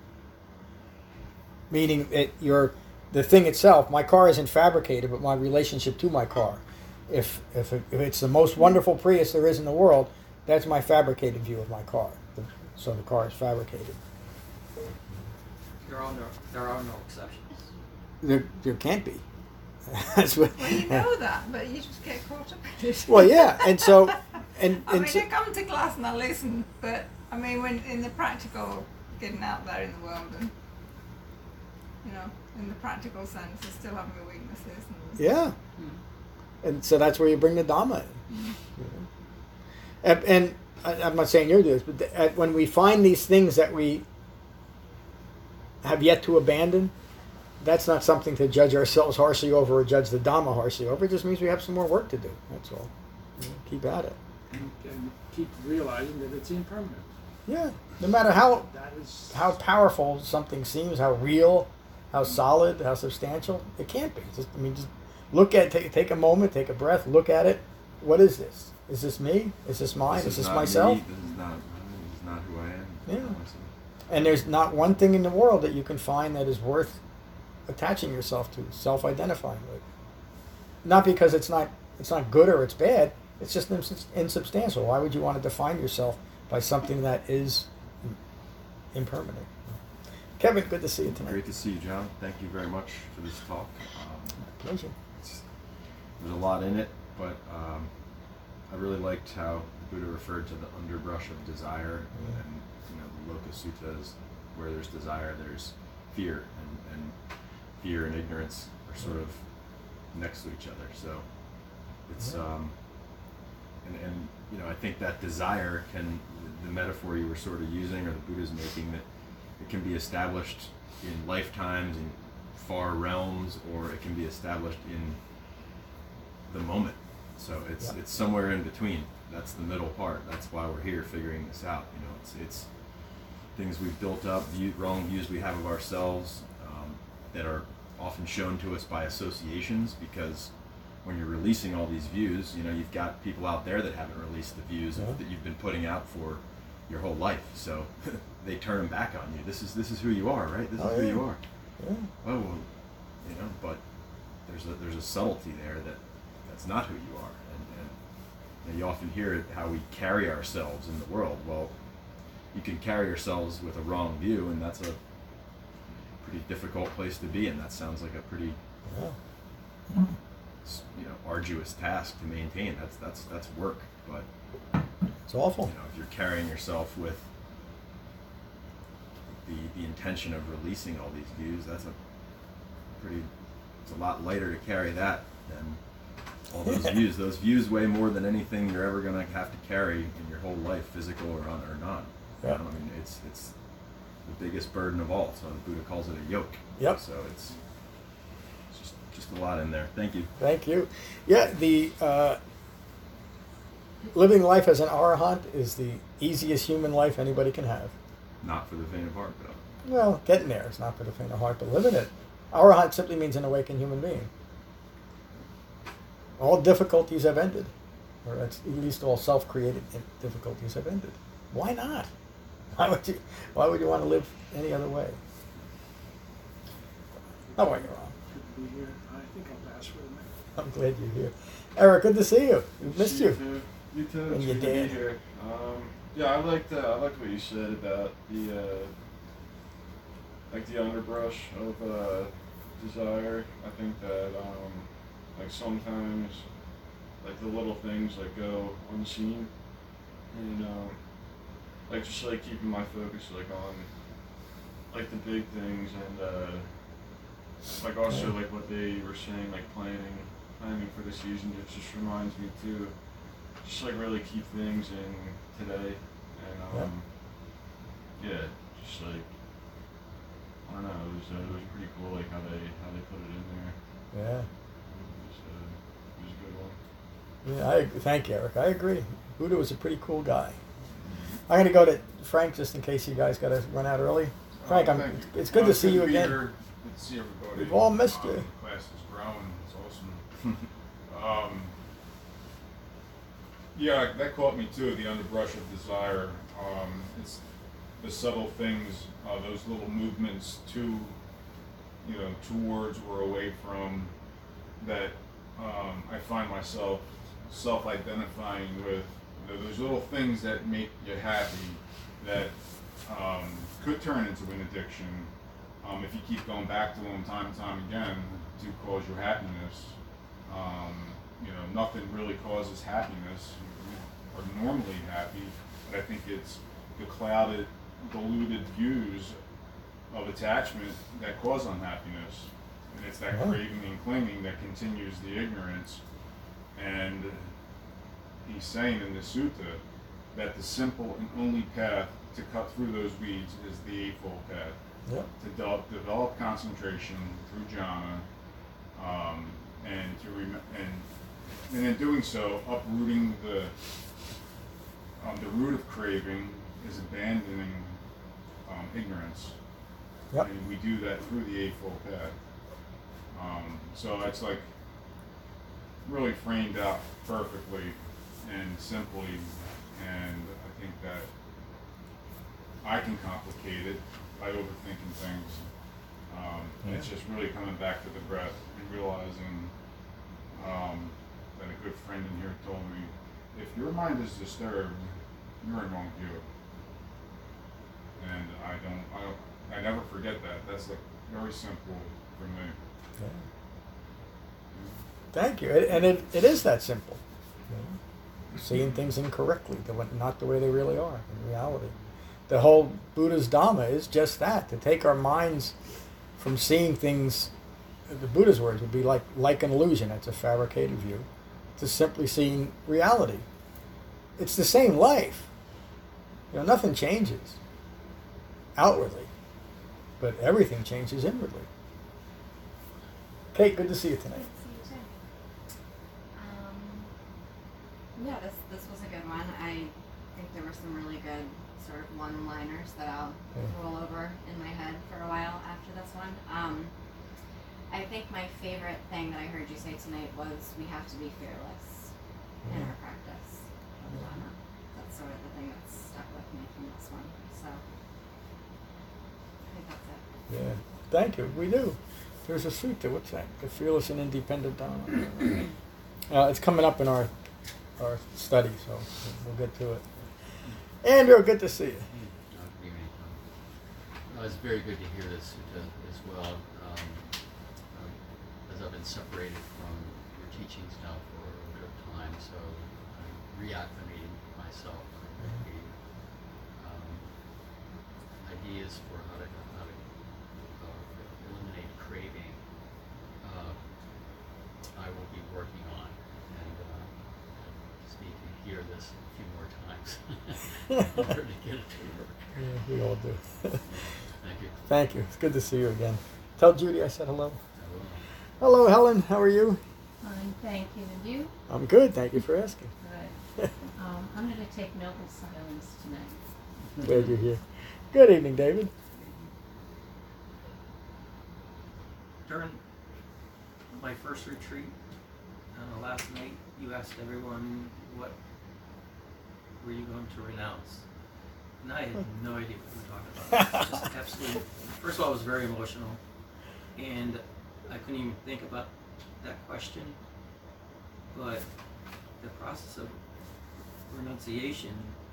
S1: Meaning that you're the thing itself. My car isn't fabricated, but my relationship to my car. If if, it, if it's the most wonderful Prius there is in the world, that's my fabricated view of my car. So the car is fabricated.
S3: There are no, there are no exceptions.
S1: There, there can't be. That's what.
S4: Well, you know that, but you just get caught up in it.
S1: Well, yeah, and so, and,
S4: I
S1: and
S4: mean,
S1: so,
S4: I come to class and I listen, but I mean, when in the practical, getting out there in the world and, you know, in the practical sense, I still have my weaknesses. And,
S1: yeah, and so that's where you bring the Dhamma in.
S4: Mm.
S1: You know? And, and I, I'm not saying you're doing this, but the, at, when we find these things that we have yet to abandon, that's not something to judge ourselves harshly over or judge the Dhamma harshly over. It just means we have some more work to do. That's all. You know, keep at it.
S6: And, and keep realizing that it's impermanent.
S1: Yeah, no matter how
S6: That is
S1: how powerful something seems, how real, how solid, how substantial, it can't be. Just, I mean, just look at, take, take a moment, take a breath, look at it. What is this? Is this me? Is this mine? Is this
S8: not
S1: myself?
S8: Me. This is not. This is not who I am.
S1: Yeah.
S8: Not myself.
S1: And there's not one thing in the world that you can find that is worth attaching yourself to, self-identifying with. Not because it's not it's not good or it's bad. It's just ins- insubstantial. Why would you want to define yourself by something that is impermanent? Kevin, good to see you tonight.
S8: Great to see you, John. Thank you very much for this talk. Um,
S1: Pleasure.
S8: it's, there's a lot in it, but um, I really liked how the Buddha referred to the underbrush of desire,
S1: Yeah.
S8: and you know the Loka Suttas, where there's desire, there's fear, and, and fear and ignorance are sort of next to each other. So it's
S1: Yeah.
S8: um, and and you know I think that desire can, the metaphor you were sort of using or the Buddha's making, that it can be established in lifetimes in far realms, or it can be established in the moment. So it's
S1: Yeah.
S8: it's somewhere in between. That's the middle part. That's why we're here figuring this out. You know, it's it's things we've built up, view, wrong views we have of ourselves, um, that are often shown to us by associations, because when you're releasing all these views, you know, you've got people out there that haven't released the views
S1: Yeah.
S8: that you've been putting out for your whole life. So they turn them back on you. This is this is who you are, right? This
S1: Oh,
S8: is who
S1: yeah.
S8: you are.
S1: Yeah.
S8: Oh, well, you know, but there's a there's a subtlety there that that's not who you are, and, and you, know, you often hear how we carry ourselves in the world. Well, you can carry yourselves with a wrong view, and that's a pretty difficult place to be in. That sounds like a pretty
S1: Yeah.
S8: s- you know arduous task to maintain. That's that's that's work, but
S1: It's awful.
S8: you know if you're carrying yourself with the the intention of releasing all these views, that's a pretty it's a lot lighter to carry that than all those
S1: Yeah.
S8: views. Those views weigh more than anything you're ever gonna have to carry in your whole life, physical or on or not. You
S1: Yeah.
S8: know, I mean, it's it's the biggest burden of all. So the Buddha calls it a yoke.
S1: Yep.
S8: So it's, it's just just a lot in there. Thank you.
S1: Thank you. Yeah, the uh, living life as an arahant is the easiest human life anybody can have.
S8: Not for the faint of heart, though.
S1: Well, getting there is not for the faint of heart, but living it. Arahant simply means an awakened human being. All difficulties have ended, or at least all self-created difficulties have ended. Why not? Why would you? Why would you want to live any other way? How are you, Ron?
S6: Good to be here. I think I'll pass for a minute.
S1: I'm glad you're here. Eric, good to see you. We missed
S9: See
S1: you.
S9: too. You too.
S1: And
S9: It's
S1: your
S9: good to be
S1: dad.
S9: here. Um, yeah, I liked. Uh, I liked what you said about the uh, like the underbrush of uh, desire. I think that um, like sometimes like the little things like go unseen, and um, like just like keeping my focus like on like the big things, and uh, like also
S1: Yeah.
S9: like what they were saying, like planning planning for the season. It just reminds me to just like really keep things in today, and um, yeah, just like I don't know, it was uh, it was pretty cool like how they how they put it in there.
S1: Yeah.
S9: It was, uh, it was a good one.
S1: Yeah, I ag- thank you, Eric. I agree. Buddha was a pretty cool guy. I'm going to go to Frank just in case you guys got to run out early. Frank,
S2: Oh,
S1: I'm,
S2: thank you.
S1: it's good
S2: Uh,
S1: to see you
S2: be
S1: again.
S2: here. Good to see everybody.
S1: We've all missed
S2: Um,
S1: you.
S2: The class has grown. It's awesome. um, yeah, that caught me too. The underbrush of desire. Um, it's the subtle things, uh, those little movements to, you know, towards or away from, that um, I find myself self-identifying with. You know, those little things that make you happy, that um, could turn into an addiction um, if you keep going back to them time and time again to cause you happiness. Um, you know, nothing really causes happiness. You are normally happy, but I think it's the clouded, diluted views of attachment that cause unhappiness. And it's that
S1: Yeah.
S2: craving and clinging that continues the ignorance. And he's saying in the sutta that the simple and only path to cut through those weeds is the Eightfold Path.
S1: Yep.
S2: To de- develop concentration through jhana, um, and to rem- and and in doing so, uprooting the um, the root of craving is abandoning um, ignorance.
S1: Yep.
S2: And we do that through the Eightfold Path. Um, so it's like really framed out perfectly and simply, and I think that I can complicate it by overthinking things. Um, and it's just really coming back to the breath and realizing um, that a good friend in here told me, if your mind is disturbed, you're in wrong view. And I don't, I don't, I never forget that. That's like very simple for me.
S1: Yeah. Thank you. And it, it is that simple. You know, seeing things incorrectly, the way- not the way they really are in reality. The whole Buddha's Dhamma is just that, to take our minds from seeing things, the Buddha's words would be like, like an illusion, it's a fabricated view, to simply seeing reality. It's the same life. You know, nothing changes outwardly, but everything changes inwardly. Kate, good to see you tonight.
S10: Good to see you too. Um, yeah, this this was a good one. I think there were some really good sort of one-liners that I'll
S1: Yeah.
S10: roll over in my head for a while after this one. Um, I think my favorite thing that I heard you say tonight was we have to be fearless in our practice of Dhamma. That's sort of the thing that's stuck with me from this one. So I think that's it.
S1: Yeah, thank you. We do. there's a sutta. What's that? The fearless and independent Dharma. uh, it's coming up in our our study, so we'll get to it. Andrew, good to see you.
S11: Uh, it's very good to hear this sutta as well. Um, um, as I've been separated from your teachings now for a bit of time, so I'm reacclimating myself. Mm-hmm. um, ideas for how to how to uh, eliminate craving. Uh, I will be working on, and uh, just need to hear this a few more times in order to get it to work.
S1: Yeah, we all do.
S11: Thank you.
S1: Thank you. It's good to see you again. Tell Judy I said hello.
S11: Hello.
S1: Hello, Helen. How are you?
S12: Fine, thank you. And you?
S1: I'm good. Thank you for asking.
S12: Good. um, I'm going to take noble silence tonight.
S1: Glad you're here. Good evening, David.
S3: During my first retreat, uh, last night, you asked everyone what were you going to renounce, and I had no idea what you were talking about. Just absolutely. First of all, I was very emotional, and I couldn't even think about that question. But the process of renunciation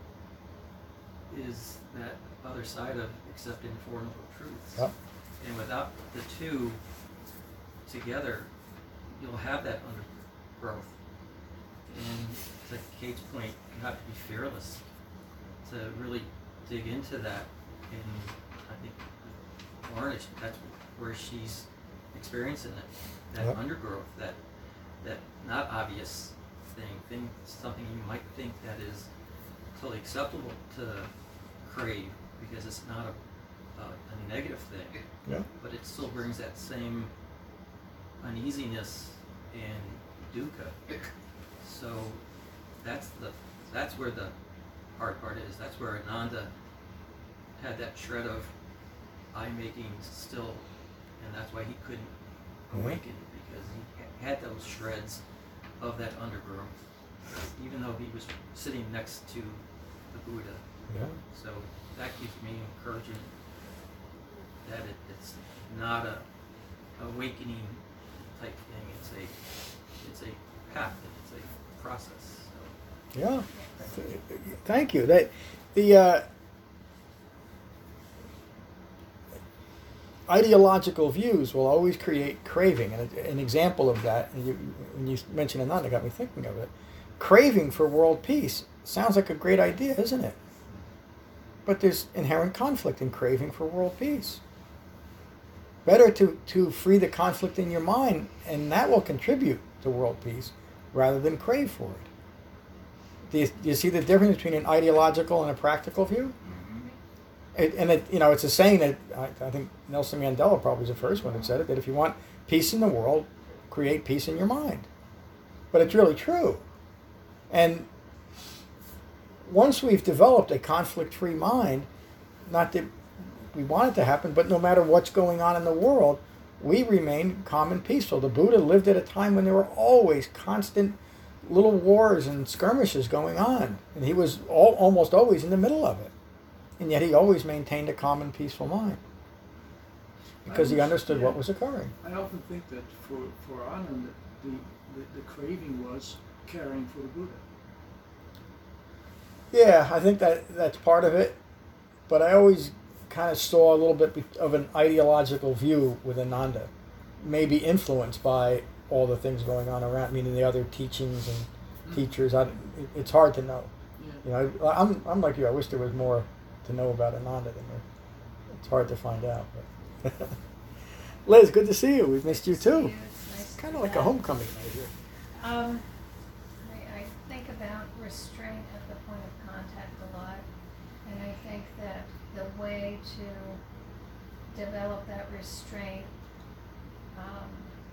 S3: is that other side of accepting the Four Noble Truths.
S1: Yep.
S3: And without the two together, you'll have that undergrowth. And to Kate's point, you have to be fearless to really dig into that. And I think Lauren, that's where she's experiencing it. That
S1: Yep.
S3: undergrowth, that that not obvious thing, thing, something you might think that is totally acceptable to crave because it's not a, a, a negative thing,
S1: Yeah.
S3: but it still brings that same uneasiness and dukkha. So that's the that's where the hard part is. That's where Ananda had that shred of eye making still, and that's why he couldn't awaken, because he had those shreds of that undergrowth, even though he was sitting next to the Buddha.
S1: Yeah.
S3: So that keeps me encouraging that it, it's not a awakening type thing. It's a it's a path. It's a process. So.
S1: Yeah. Thank you. That the uh, ideological views will always create craving, and an example of that, and you, when you mentioned Ananda, got me thinking of it. Craving for world peace sounds like a great idea, isn't it? But there's inherent conflict in craving for world peace. Better to, to free the conflict in your mind, and that will contribute to world peace, rather than crave for it. Do you, do you see the difference between an ideological and a practical view? It, and it, you know, it's a saying that I, I think Nelson Mandela probably was the first one that said it, that if you want peace in the world, create peace in your mind. But it's really true. And once we've developed a conflict-free mind, not that we want it to happen, but no matter what's going on in the world, we remain calm and peaceful. The Buddha lived at a time when there were always constant little wars and skirmishes going on, and he was all, almost always in the middle of it. And yet he always maintained a calm and peaceful mind because he understood what was occurring.
S6: I often think that for, for Anand, the, the, the craving was caring for the Buddha.
S1: Yeah, I think that that's part of it, but I always kind of saw a little bit of an ideological view with Ananda, maybe influenced by all the things going on around, meaning the other teachings and mm. teachers. I, it's hard to know. Yeah. You know, I'm I'm like you. I wish there was more to know about Ananda than there. It's hard to find out. But Liz, good to see you. We've missed you too.
S12: You. It's nice
S1: kind of like a homecoming night here.
S12: Um, I, I think about restraint at the point of contact a lot, and I think that the way to develop that restraint um,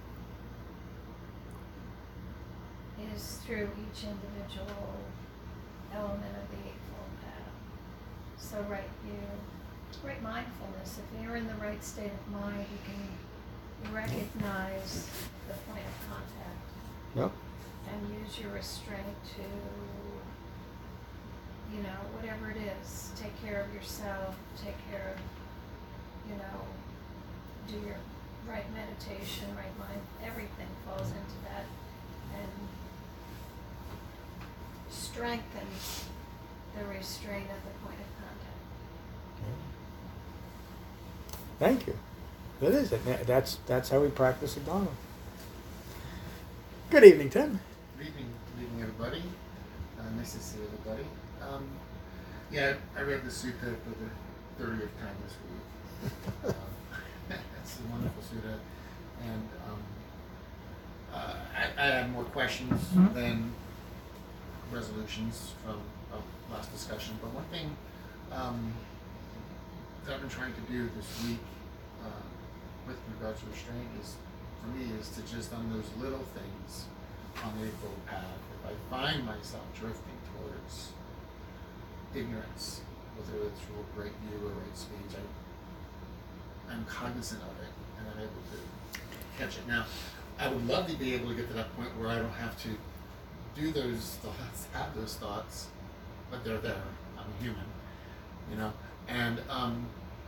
S12: is through each individual element of the Eightfold Path. So right you, right mindfulness, if you're in the right state of mind, you can recognize the point of contact.
S1: Yep.
S12: And use your restraint to, you know, whatever it is, take care of yourself, take care of, you know, do your right meditation, right mind, everything falls into that and strengthens the restraint at the point of contact.
S1: Thank you. That is it. That's that's how we practice the Dharma. Good evening, Tim.
S5: Good evening, good evening, everybody. Uh, nice to see everybody. Um, yeah, I read the sutta for the thirtieth time this week. um, it's a wonderful sutta, and um, uh, I, I have more questions mm-hmm. than resolutions from our last discussion. But one thing um, that I've been trying to do this week uh, with regards to restraint is, for me, is to just on those little things on the Eightfold Path, if I find myself drifting towards ignorance, whether it's right view or right speech, I, I'm cognizant of it and I'm able to catch it. Now, I would love to be able to get to that point where I don't have to do those thoughts, have those thoughts, but they're there. I'm a human, you know. And um,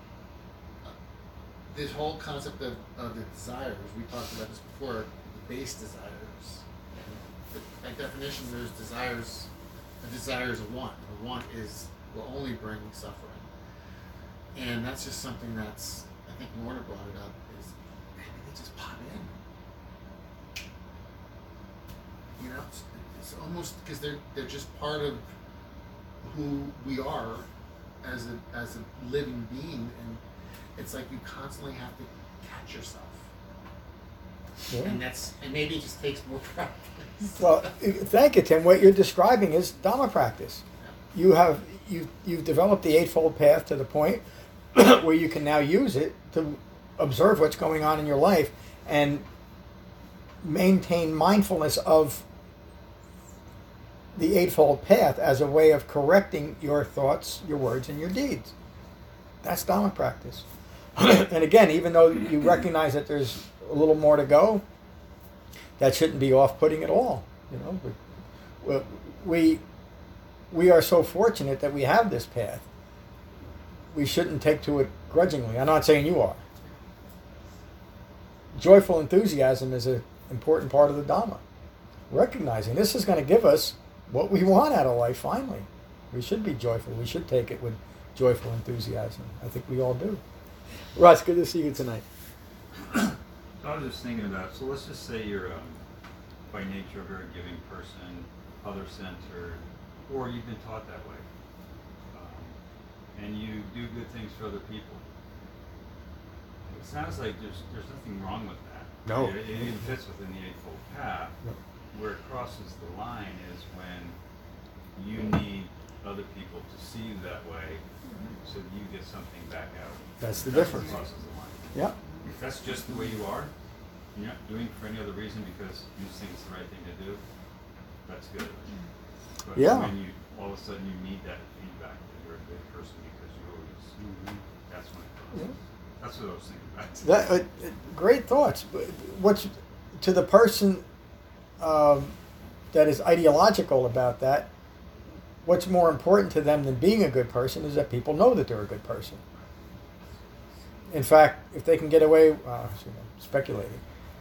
S5: this whole concept of, of the desires, we talked about this before, the base desires. And by definition, there's desires. A desire is a want. A want is will only bring suffering. And that's just something that's, I think Lorna brought it up, is maybe they just pop in. You know, it's, it's almost because they're they're just part of who we are as a as a living being, and it's like you constantly have to catch yourself. Yeah. And that's and maybe it just takes more practice.
S1: Well, thank you, Tim. What you're describing is Dhamma practice. Yeah. You have you you've developed the Eightfold Path to the point where you can now use it to observe what's going on in your life and maintain mindfulness of the Eightfold Path as a way of correcting your thoughts, your words, and your deeds. That's Dhamma practice. And again, even though you recognize that there's a little more to go, that shouldn't be off-putting at all. You know, we, we we are so fortunate that we have this path. We shouldn't take to it grudgingly. I'm not saying you are. Joyful enthusiasm is an important part of the Dhamma. Recognizing this is going to give us what we want out of life, finally. We should be joyful. We should take it with joyful enthusiasm. I think we all do. Russ, good to see you tonight.
S13: So I was just thinking about, so let's just say you're um, by nature a very giving person, other-centered, or you've been taught that way, um, and you do good things for other people. It sounds like there's there's nothing wrong with that.
S1: No.
S13: It, it even fits within the Eightfold Path. No. Where it crosses the line is when you need other people to see you that way, so that you get something back out.
S1: That's the
S13: That's
S1: difference.
S13: What crosses the line.
S1: Yeah.
S13: If that's just the way you are, you're not doing it for any other reason because you just think it's the right thing to do, that's good. But
S1: Yeah.
S13: when you all of a sudden you need that feedback that you're a good person because you always, mm-hmm. that's when it crosses. Yeah. That's what I was thinking about.
S1: That, uh, great thoughts. What's to the person um, that is ideological about that, what's more important to them than being a good person is that people know that they're a good person. In fact, if they can get away, uh, speculating,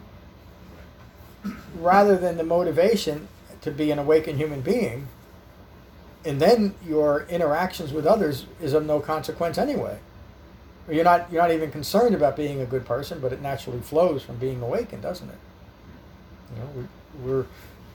S1: rather than the motivation to be an awakened human being, and then your interactions with others is of no consequence anyway. You're not you're not even concerned about being a good person, but it naturally flows from being awakened, doesn't it? You know, we, we're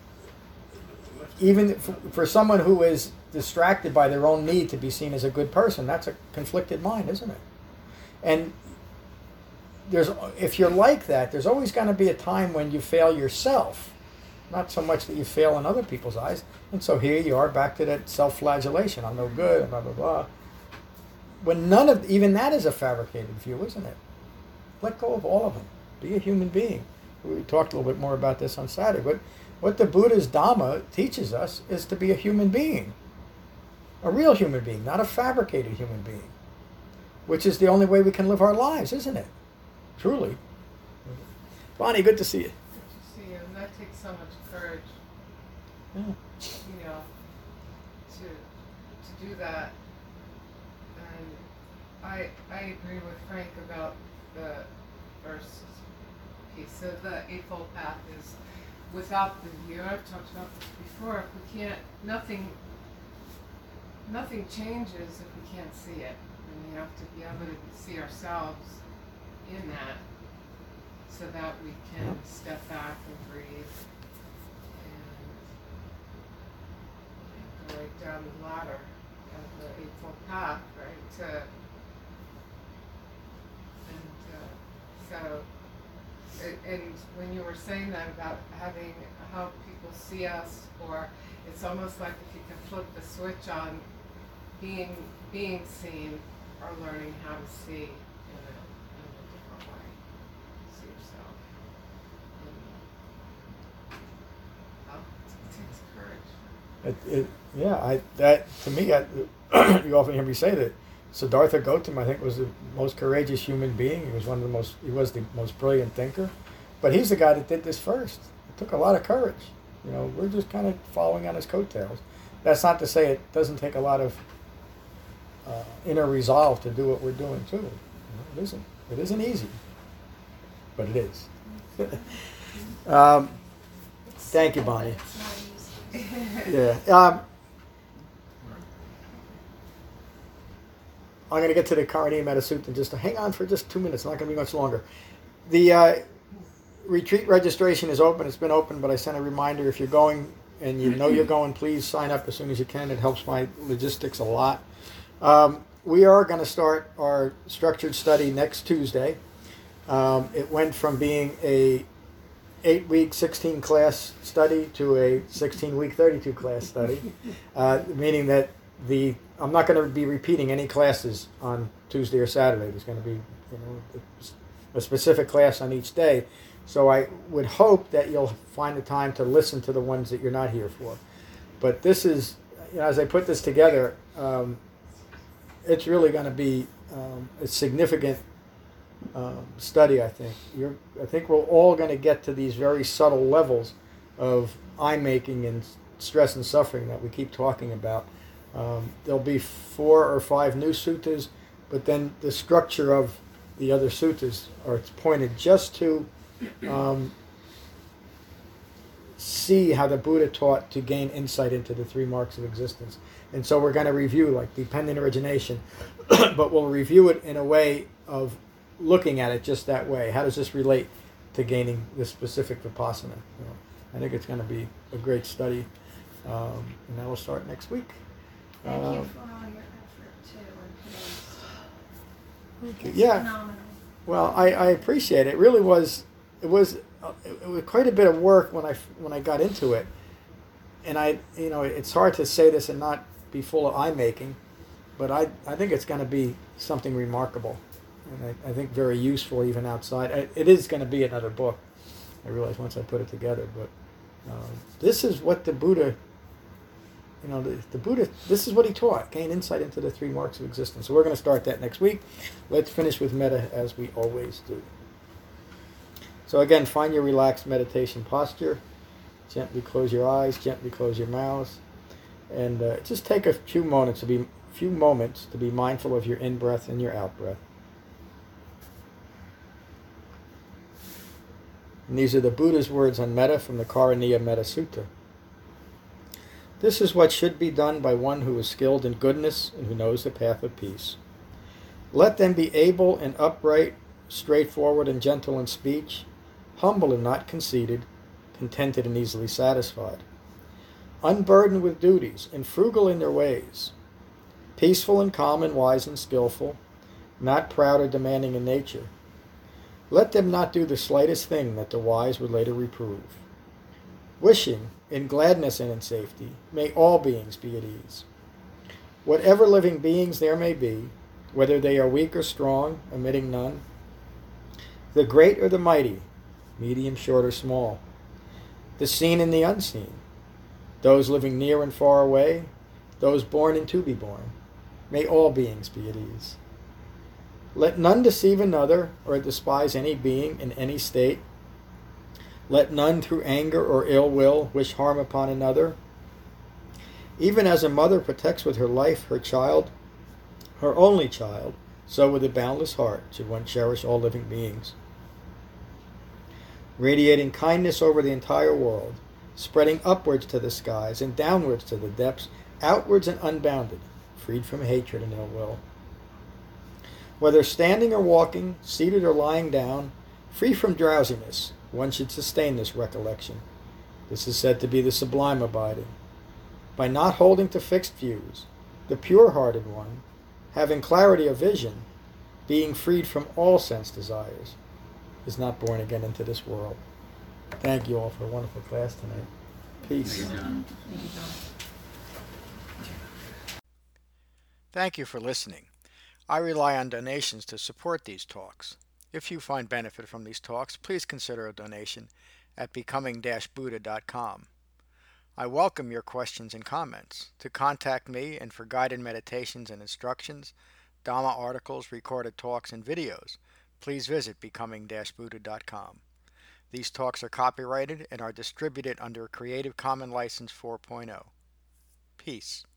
S1: even for, for someone who is distracted by their own need to be seen as a good person, that's a conflicted mind, isn't it? And there's if you're like that, there's always going to be a time when you fail yourself, not so much that you fail in other people's eyes. And so here you are back to that self-flagellation. I'm no good, blah, blah, blah. When none of, even that is a fabricated view, isn't it? Let go of all of them. Be a human being. We talked a little bit more about this on Saturday, but what the Buddha's Dhamma teaches us is to be a human being. A real human being, not a fabricated human being. Which is the only way we can live our lives, isn't it? Truly. Bonnie, good to see you.
S14: Good to see you. And that takes so much courage.
S1: Yeah.
S14: You know, to to do that. And I I agree with Frank about the first piece. So the Eightfold Path is without the view. I've talked about this before. If we can't, nothing, nothing changes if we can't see it. And we have to be able to see ourselves in that, so that we can step back and breathe and go right down the ladder of the Eightfold Path, right? To and uh, so, it, and when you were saying that about having how people see us, or it's almost like if you can flip the switch on being being seen, or learning how to see in a, in a different way. See yourself. And, oh, it takes courage.
S1: It, it, yeah, I that to me, I, you often hear me say that Siddhartha Gautama, I think, was the most courageous human being. He was one of the most, he was the most brilliant thinker, but he's the guy that did this first. It took a lot of courage. You know, we're just kind of following on his coattails. That's not to say it doesn't take a lot of uh, inner resolve to do what we're doing too. You know, it isn't. It isn't easy, but it is. um, thank you, Bonnie. Yeah. Um, I'm going to get to the Karaniya Metta Sutta in just hang on for just two minutes. It's not going to be much longer. The uh, retreat registration is open. It's been open, but I sent a reminder. If you're going and you know you're going, please sign up as soon as you can. It helps my logistics a lot. Um, we are going to start our structured study next Tuesday. Um, it went from being a eight-week, sixteen-class study to a sixteen-week, thirty-two class study, uh, meaning that the I'm not going to be repeating any classes on Tuesday or Saturday. There's going to be, you know, a specific class on each day. So I would hope that you'll find the time to listen to the ones that you're not here for. But this is, you know, as I put this together, um, it's really going to be um, a significant um, study, I think. You're, I think we're all going to get to these very subtle levels of eye-making and stress and suffering that we keep talking about. Um, there'll be four or five new suttas, but then the structure of the other suttas are pointed just to um, see how the Buddha taught to gain insight into the three marks of existence. And so we're going to review like dependent origination, but we'll review it in a way of looking at it just that way. How does this relate to gaining this specific vipassana? You know, I think it's going to be a great study, um, and that will start next week.
S12: Thank
S1: um,
S12: you for all your effort too in today's
S1: Thank you.
S12: It's
S1: Yeah.
S12: phenomenal.
S1: Well, I, I appreciate it. It really was. It was. Uh, it was quite a bit of work when I when I got into it, and I you know it's hard to say this and not be full of eye making, but I I think it's going to be something remarkable, and I, I think very useful even outside. I, it is going to be another book. I realize once I put it together, but uh, this is what the Buddha. You know, the, the Buddha, this is what he taught, gain insight into the three marks of existence. So we're going to start that next week. Let's finish with metta as we always do. So again, find your relaxed meditation posture. Gently close your eyes, gently close your mouths. And uh, just take a few moments to be few moments to be mindful of your in-breath and your out-breath. And these are the Buddha's words on metta from the Karaniya Metta Sutta. This is what should be done by one who is skilled in goodness and who knows the path of peace. Let them be able and upright, straightforward and gentle in speech, humble and not conceited, contented and easily satisfied, unburdened with duties and frugal in their ways, peaceful and calm and wise and skillful, not proud or demanding in nature. Let them not do the slightest thing that the wise would later reprove. Wishing, in gladness and in safety, may all beings be at ease. Whatever living beings there may be, whether they are weak or strong, omitting none, the great or the mighty, medium, short, or small, the seen and the unseen, those living near and far away, those born and to be born, may all beings be at ease. Let none deceive another or despise any being in any state. Let none through anger or ill will wish harm upon another. Even as a mother protects with her life her child, her only child, so with a boundless heart should one cherish all living beings. radiating kindness over the entire world, spreading upwards to the skies and downwards to the depths, outwards and unbounded, freed from hatred and ill will. Whether standing or walking, seated or lying down, free from drowsiness, one should sustain this recollection. This is said to be the sublime abiding. By not holding to fixed views, the pure-hearted one, having clarity of vision, being freed from all sense desires, is not born again into this world. Thank you all for a wonderful class tonight. Peace.
S11: Thank you, John.
S1: Thank you for listening. I rely on donations to support these talks. If you find benefit from these talks, please consider a donation at becoming dash buddha dot com. I welcome your questions and comments. To contact me and for guided meditations and instructions, Dhamma articles, recorded talks, and videos, please visit becoming dash buddha dot com. These talks are copyrighted and are distributed under a Creative Commons License four point oh. Peace.